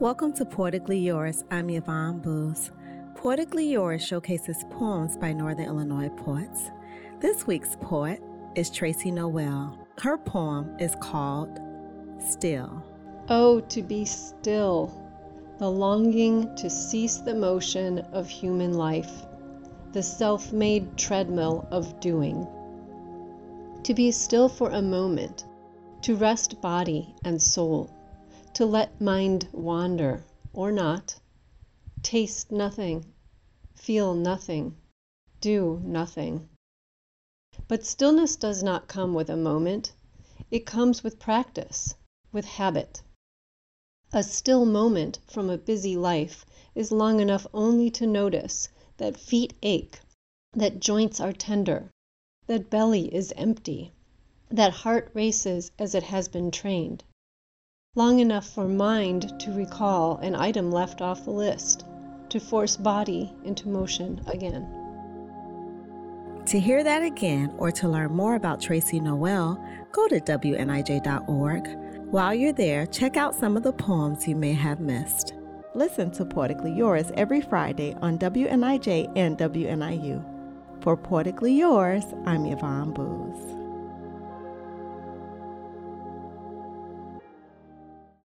Welcome to Poetically Yours. I'm Yvonne Booz. Poetically Yours showcases poems by Northern Illinois poets. This week's poet is Tracy Noel. Her poem is called Still. Oh, to be still, the longing to cease the motion of human life, the self-made treadmill of doing. To be still for a moment, to rest body and soul, to let mind wander, or not, taste nothing, feel nothing, do nothing. But stillness does not come with a moment, it comes with practice, with habit. A still moment from a busy life is long enough only to notice that feet ache, that joints are tender, that belly is empty, that heart races as it has been trained. Long enough for mind to recall an item left off the list, to force body into motion again. To hear that again or to learn more about Tracy Noel, go to WNIJ.org. While you're there, check out some of the poems you may have missed. Listen to Poetically Yours every Friday on WNIJ and WNIU. For Poetically Yours, I'm Yvonne Booz.